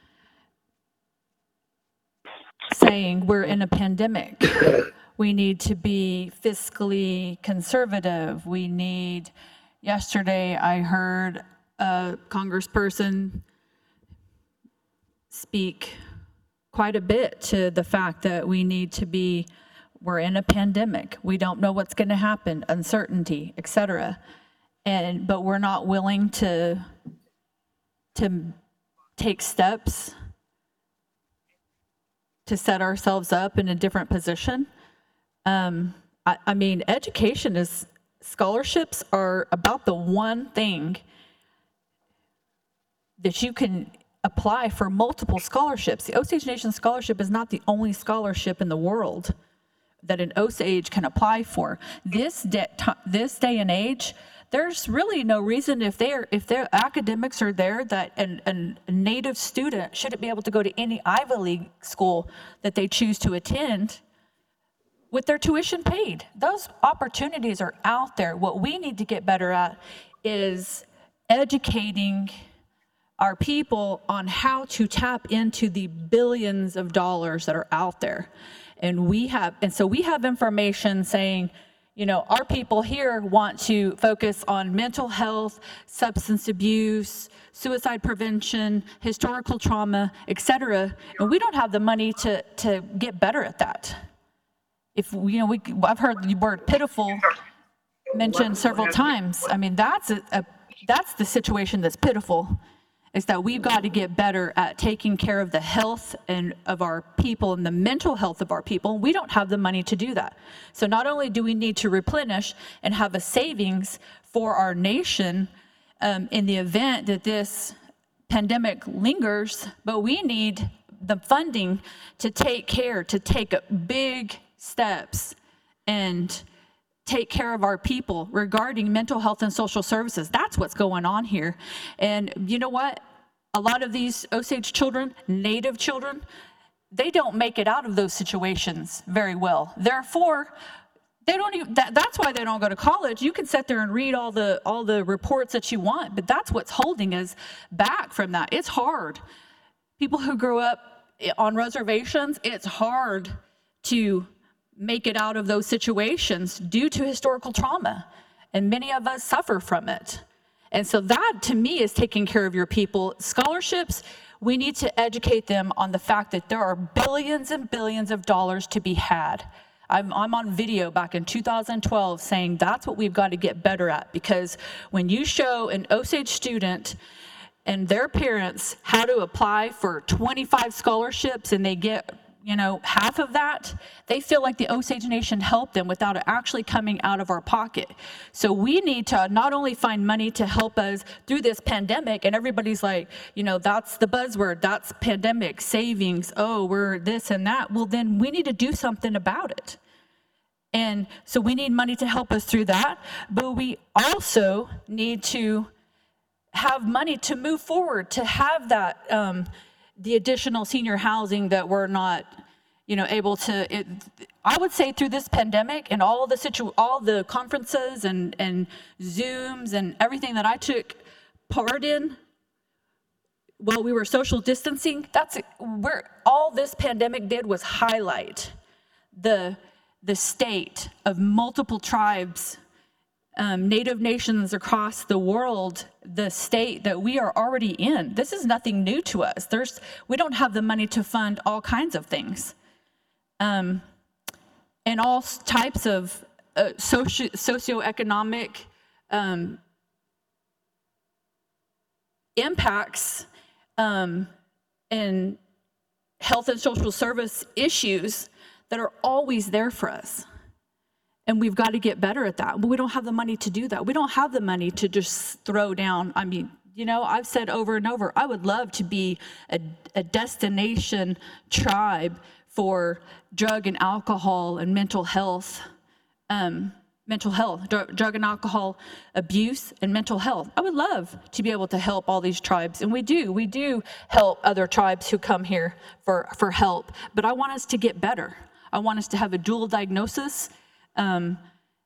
saying we're in a pandemic. We need to be fiscally conservative. We need, yesterday I heard a congressperson speak quite a bit to the fact that we need to be, we're in a pandemic. We don't know what's going to happen, uncertainty, et cetera. And, but we're not willing to, to take steps to set ourselves up in a different position. Um, I, I mean, education is, scholarships are about the one thing that you can apply for multiple scholarships. The Osage Nation Scholarship is not the only scholarship in the world that an Osage can apply for. This day, this day and age, there's really no reason if they're if their academics are there that an, an, a native student shouldn't be able to go to any Ivy League school that they choose to attend with their tuition paid. Those opportunities are out there. What we need to get better at is educating our people on how to tap into the billions of dollars that are out there. And we have, and so we have information saying, you know, our people here want to focus on mental health, substance abuse, suicide prevention, historical trauma, et cetera. And we don't have the money to, to get better at that. If, you know, we, I've heard the word pitiful mentioned several times. I mean, that's a, a that's the situation that's pitiful, is that we've got to get better at taking care of the health and of our people and the mental health of our people. We don't have the money to do that. So not only do we need to replenish and have a savings for our nation um, in the event that this pandemic lingers, but we need the funding to take care, to take big steps and take care of our people regarding mental health and social services. That's what's going on here. And you know what? A lot of these Osage children, Native children, they don't make it out of those situations very well. Therefore, they don't even, that, that's why they don't go to college. You can sit there and read all the all the reports that you want, but that's what's holding us back from that. It's hard. People who grew up on reservations, it's hard to make it out of those situations due to historical trauma, and many of us suffer from it. And so that, to me, is taking care of your people. Scholarships, we need to educate them on the fact that there are billions and billions of dollars to be had. I'm, I'm on video back in two thousand twelve saying that's what we've got to get better at, because when you show an Osage student and their parents how to apply for twenty-five scholarships and they get, you know, half of that, they feel like the Osage Nation helped them without it actually coming out of our pocket. So we need to not only find money to help us through this pandemic, and everybody's like, you know, that's the buzzword, that's pandemic, savings, oh, we're this and that. Well, then we need to do something about it. And so we need money to help us through that, but we also need to have money to move forward, to have that, um, the additional senior housing that we're not, you know, able to, it, I would say through this pandemic and all the situ, all the conferences and, and Zooms and everything that I took part in while we were social distancing, that's where all this pandemic did was highlight the, the state of multiple tribes, Um, Native nations across the world, the state that we are already in. This is nothing new to us. There's, we don't have the money to fund all kinds of things. Um, and all types of uh, socio socioeconomic um, impacts um, and health and social service issues that are always there for us. And we've got to get better at that. But we don't have the money to do that. We don't have the money to just throw down. I mean, you know, I've said over and over, I would love to be a, a destination tribe for drug and alcohol and mental health, um, mental health, dr- drug and alcohol abuse and mental health. I would love to be able to help all these tribes. And we do, we do help other tribes who come here for, for help. But I want us to get better. I want us to have a dual diagnosis, Um,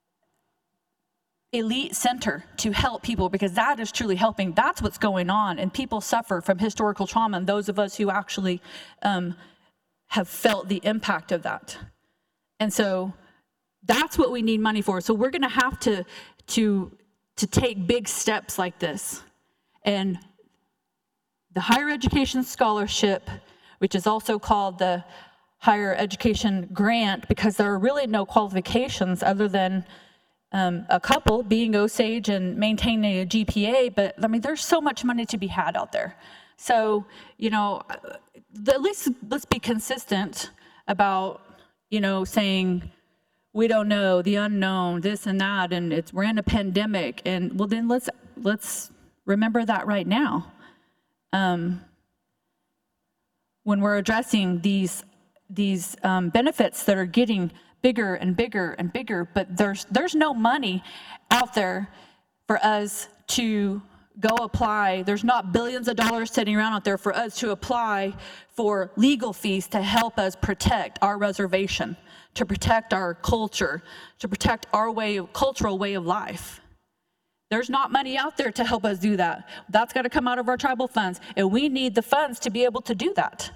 elite center to help people, because that is truly helping. That's what's going on, and people suffer from historical trauma, and those of us who actually um, have felt the impact of that. And so that's what we need money for. So we're going to have to to to take big steps like this. And the higher education scholarship, which is also called the higher education grant, because there are really no qualifications other than um, a couple, being Osage and maintaining a G P A, but I mean, there's so much money to be had out there. So, you know, at least let's be consistent about, you know, saying, we don't know, the unknown, this and that, and it's, we're in a pandemic, and well, then let's, let's remember that right now. Um, when we're addressing these these um, benefits that are getting bigger and bigger and bigger, but there's there's no money out there for us to go apply. There's not billions of dollars sitting around out there for us to apply for legal fees to help us protect our reservation, to protect our culture, to protect our way of, cultural way of life. There's not money out there to help us do that. That's got to come out of our tribal funds, and we need the funds to be able to do that.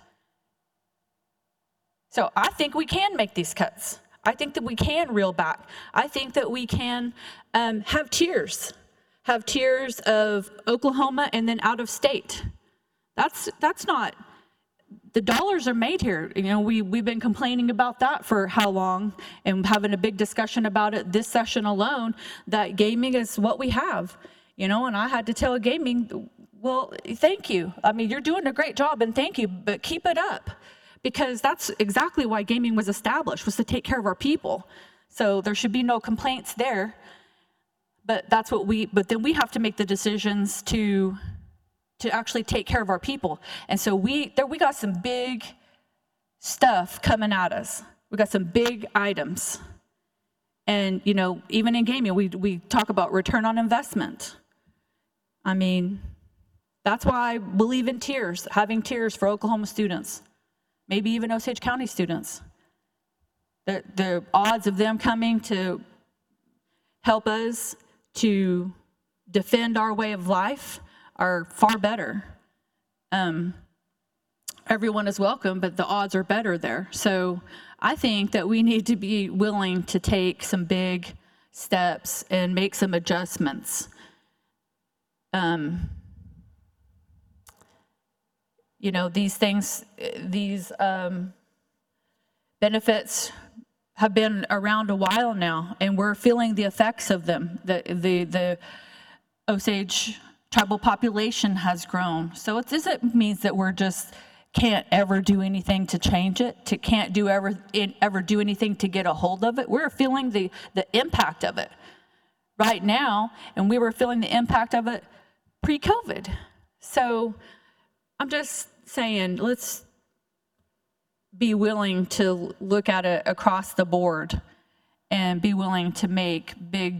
So I think we can make these cuts. I think that we can reel back. I think that we can um, have tiers, have tiers of Oklahoma and then out of state. That's that's not, the dollars are made here. You know, we, we've been complaining about that for how long, and having a big discussion about it this session alone, that gaming is what we have, you know, and I had to tell gaming, well, thank you. I mean, you're doing a great job, and thank you, but keep it up. Because that's exactly why gaming was established, was to take care of our people. So there should be no complaints there. But that's what we, but then we have to make the decisions to, to actually take care of our people. And so we, there, we got some big stuff coming at us. We got some big items. And, you know, even in gaming, we, we talk about return on investment. I mean, that's why I believe in tiers, having tiers for Oklahoma students. Maybe even Osage County students. The, the odds of them coming to help us to defend our way of life are far better. Um, everyone is welcome, but the odds are better there. So I think that we need to be willing to take some big steps and make some adjustments. Um, You know, these things, these um, benefits have been around a while now, and we're feeling the effects of them. The the the Osage tribal population has grown, so it doesn't mean that we're just can't ever do anything to change it, to can't do ever ever do anything to get a hold of it. We're feeling the the impact of it right now, and we were feeling the impact of it pre-COVID. So I'm just saying, let's be willing to look at it across the board and be willing to make big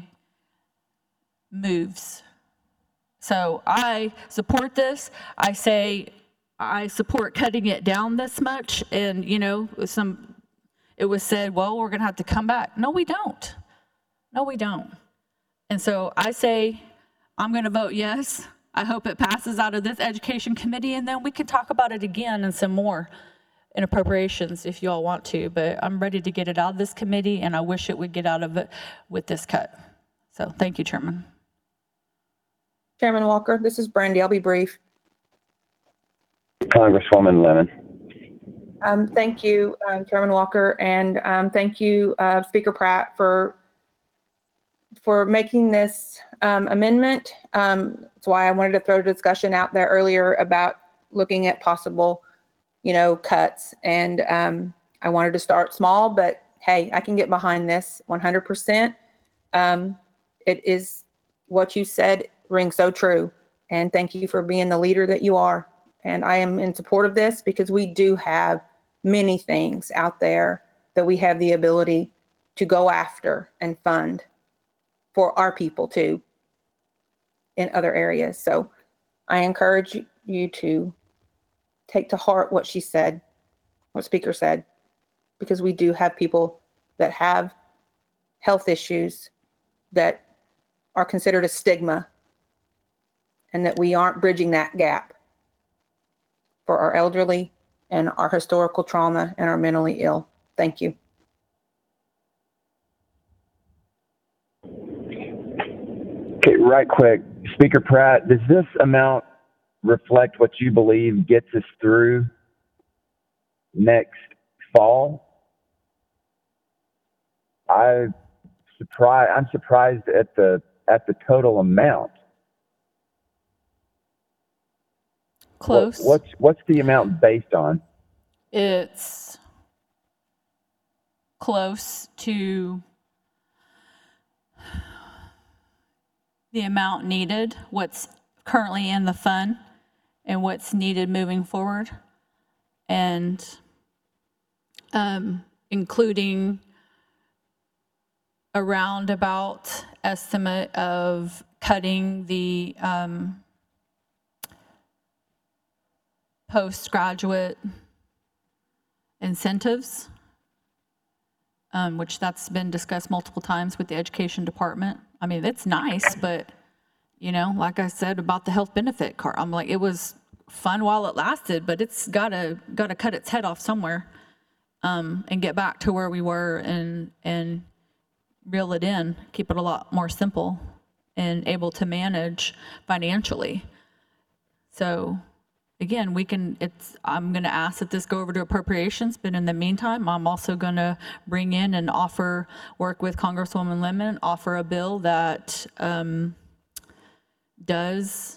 moves. So I support this. I say I support cutting it down this much. And, you know, some it was said, well, we're going to have to come back. No, we don't. No, we don't. And so I say I'm going to vote yes. I hope it passes out of this education committee, and then we can talk about it again and some more in appropriations if you all want to. But I'm ready to get it out of this committee, and I wish it would get out of it with this cut. So thank you, Chairman. Chairman Walker, this is Brandy. I'll be brief. Congresswoman Lemon. Um, thank you, um, Chairman Walker, and um, thank you, uh, Speaker Pratt, for for making this um, amendment. Um, that's why I wanted to throw a discussion out there earlier about looking at possible, you know, cuts. And um, I wanted to start small, but hey, I can get behind this one hundred percent. Um, it is what you said rings so true. And thank you for being the leader that you are. And I am in support of this because we do have many things out there that we have the ability to go after and fund for our people too in other areas. So I encourage you to take to heart what she said, what Speaker said, because we do have people that have health issues that are considered a stigma, and that we aren't bridging that gap for our elderly and our historical trauma and our mentally ill. Thank you. Okay, right quick, Speaker Pratt, does this amount reflect what you believe gets us through next fall? I surprised. I'm surprised at the at the total amount. Close. What, what's what's the amount based on? It's close to the amount needed, what's currently in the fund, and what's needed moving forward, and um, including a roundabout estimate of cutting the um, postgraduate incentives, um, which that's been discussed multiple times with the education department. I mean, it's nice, but, you know, like I said about the health benefit card, I'm like, it was fun while it lasted, but it's gotta gotta cut its head off somewhere, um, and get back to where we were and and reel it in, keep it a lot more simple and able to manage financially. So again, we can, it's, I'm going to ask that this go over to appropriations, but in the meantime, I'm also going to bring in and offer, work with Congresswoman Lemon, offer a bill that um, does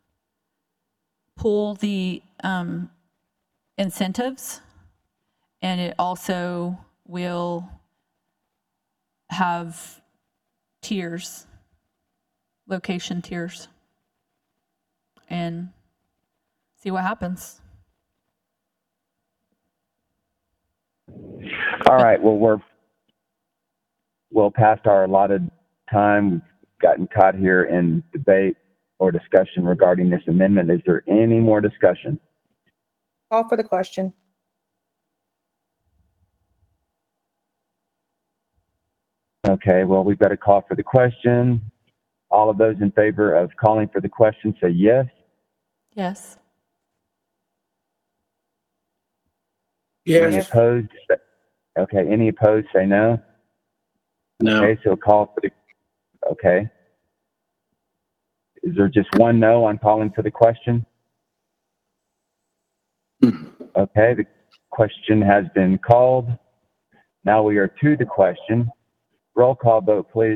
pull the um, incentives, and it also will have tiers, location tiers, and see what happens. All right. Well, we're well past our allotted time. We've gotten caught here in debate or discussion regarding this amendment. Is there any more discussion? Call for the question. Okay. Well, we've got a call for the question. All of those in favor of calling for the question say yes. Yes. Any Yes. opposed? Okay. Any opposed say no. No. Okay. So call for the, okay. Is there just one no on calling for the question? Okay. The question has been called. Now we are to the question. Roll call vote, please.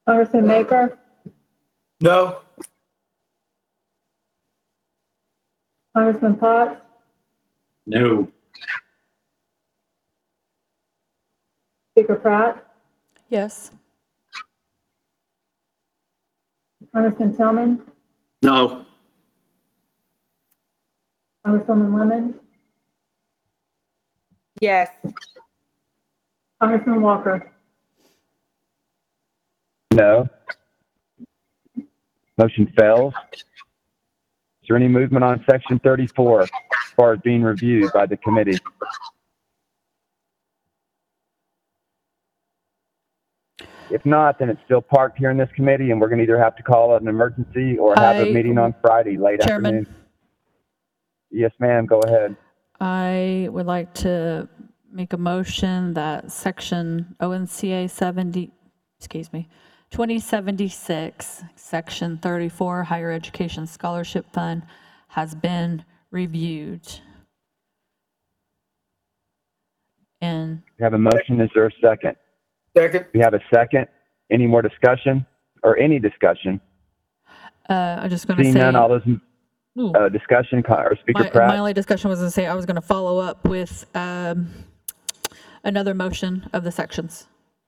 Congressman Maker, No. Congressman Potts, No. Speaker Pratt, Yes. Congressman Tillman, No. Congresswoman Lemon, Yes. Congressman Walker. No. Motion fails. Is there any movement on section thirty-four as far as being reviewed by the committee? If not, then it's still parked here in this committee, and we're going to either have to call it an emergency or have a I- meeting on Friday, late Chairman. afternoon. Yes, ma'am, go ahead. I would like to make a motion that section O N C A seventy, excuse me, twenty seventy-six, section thirty-four, Higher Education Scholarship Fund has been reviewed. And We have a motion. Is there a second? Second. We have a second. Any more discussion or any discussion? uh, I'm just going to Seeing say, none, all those, in- Ooh, uh, discussion, Con- or Speaker my, my Pratt? only discussion was to say I was going to follow up with um, another motion of the sections.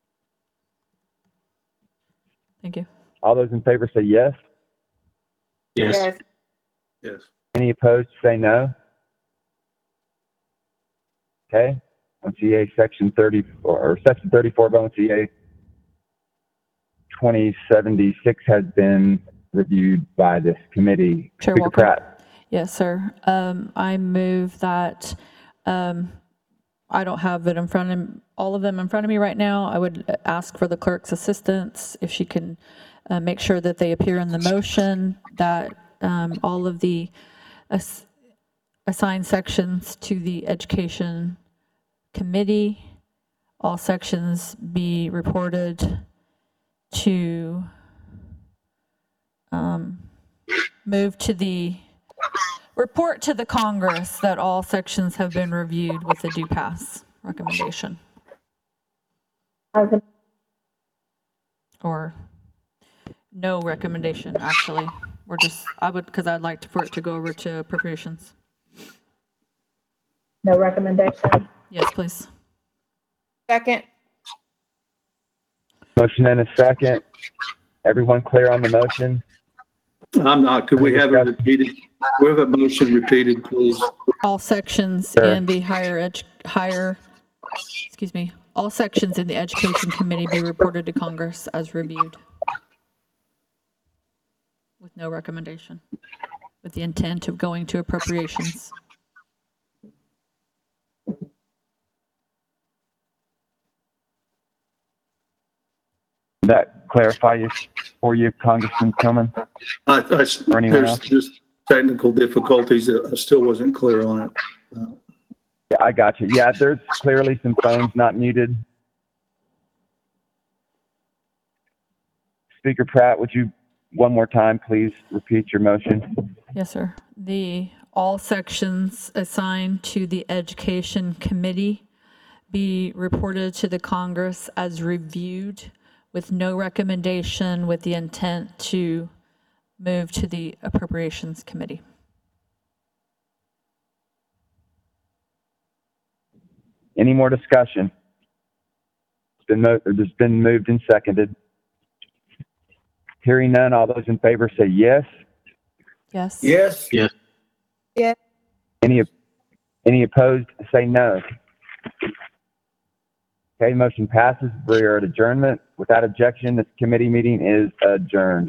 Thank you. All those in favor say yes. Yes. Yes. Yes. Any opposed, say no. Okay. O N C A section thirty-four, or section thirty-four of O N C A twenty seventy-six has been reviewed by this committee. Chair Speaker Walker. Pratt. Yes, sir. Um, I move that, um, I don't have it in front of, all of them in front of me right now. I would ask for the clerk's assistance if she can uh, make sure that they appear in the motion, that um, all of the ass- assigned sections to the Education Committee, all sections be reported to, um, move to the, report to the Congress that all sections have been reviewed with a due pass recommendation, As a, or no recommendation, actually. We're just, I would, because I'd like for it to go over to appropriations. no recommendation. Yes, please. Second. Motion and a second. Everyone clear on the motion? I'm not. Could we have it repeated? We have a motion repeated, please. All sections Sure. in the higher edu, higher, excuse me, all sections in the Education Committee be reported to Congress as reviewed with no recommendation, with the intent of going to appropriations. Did that clarify you, for you, Congressman Tillman? I, I, Or anyone there's else? just technical difficulties that I still wasn't clear on it. Uh, Yeah, I got you. Yeah, there's clearly some phones not muted. Speaker Pratt, would you, one more time, please repeat your motion? Yes, sir. The, all sections assigned to the Education Committee be reported to the Congress as reviewed with no recommendation, with the intent to move to the Appropriations Committee. Any more discussion? It's been, mo- it's been moved and seconded. Hearing none, all those in favor say yes. Yes? Yes. Any, any opposed, say no. Okay, motion passes. We are at adjournment. Without objection, this committee meeting is adjourned.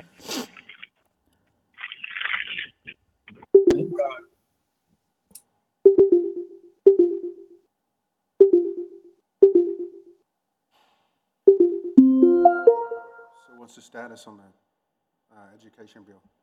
So what's the status on the uh, education bill?